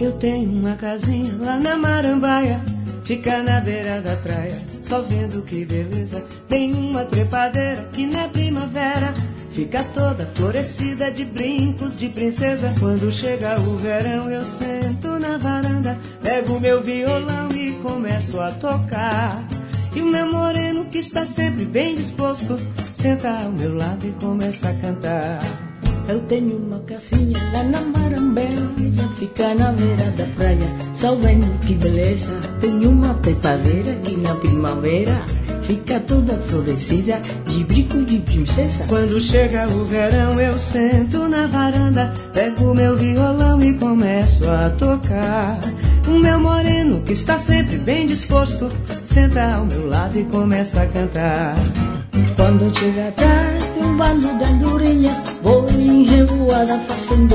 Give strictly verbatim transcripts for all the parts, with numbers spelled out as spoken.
Eu tenho uma casinha lá na Marambaia, fica na beira da praia, só vendo que beleza. Tem uma trepadeira que na primavera fica toda florescida de brincos de princesa. Quando chega o verão eu sento na varanda, pego meu violão e começo a tocar. E o meu moreno, que está sempre bem disposto, senta ao meu lado e começa a cantar. Eu tenho uma casinha lá na Marambaia, fica na beira da praia, só vendo que beleza. Tenho uma trepadeira que na primavera fica toda florescida de brinco de princesa. Quando chega o verão eu sento na varanda, pego meu violão e começo a tocar. O meu moreno, que está sempre bem disposto, senta ao meu lado e começa a cantar. Quando chega a tarde, um bando de andorinhas vou em revoada fazendo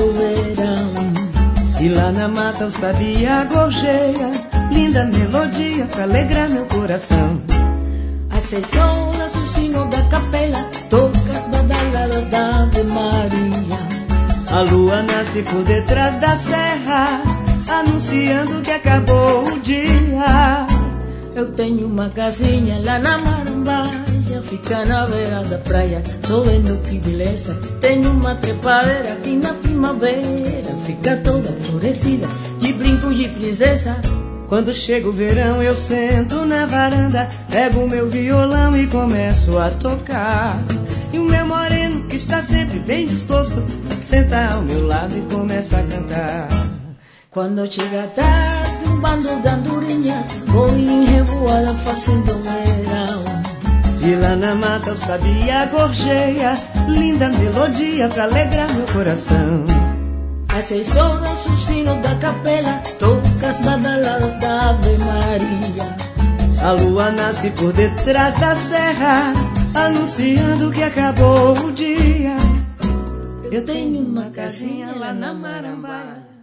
verão. E lá na mata o sabiá gorjeia, linda melodia pra alegrar meu coração. Às seis horas o sino da capela toca as badaladas da Ave Maria. A lua nasce por detrás da serra, anunciando que acabou o dia. Eu tenho uma casinha lá na Marambaia, fica na beira da praia, só vendo que beleza. Tenho uma trepadeira que na primavera fica toda florescida de brinco de princesa. Quando chega o verão eu sento na varanda, pego meu violão e começo a tocar. E o meu moreno, que está sempre bem disposto, senta ao meu lado e começa a cantar. Quando chega a tarde, um bando de andorinhas vou em revoada fazendo verão. E lá na mata o sabiá gorjeia, linda melodia pra alegrar meu coração. Às seis horas o sino da capela toca as badaladas da Ave Maria. A lua nasce por detrás da serra, anunciando que acabou o dia. Eu tenho uma casinha lá na Marambaia,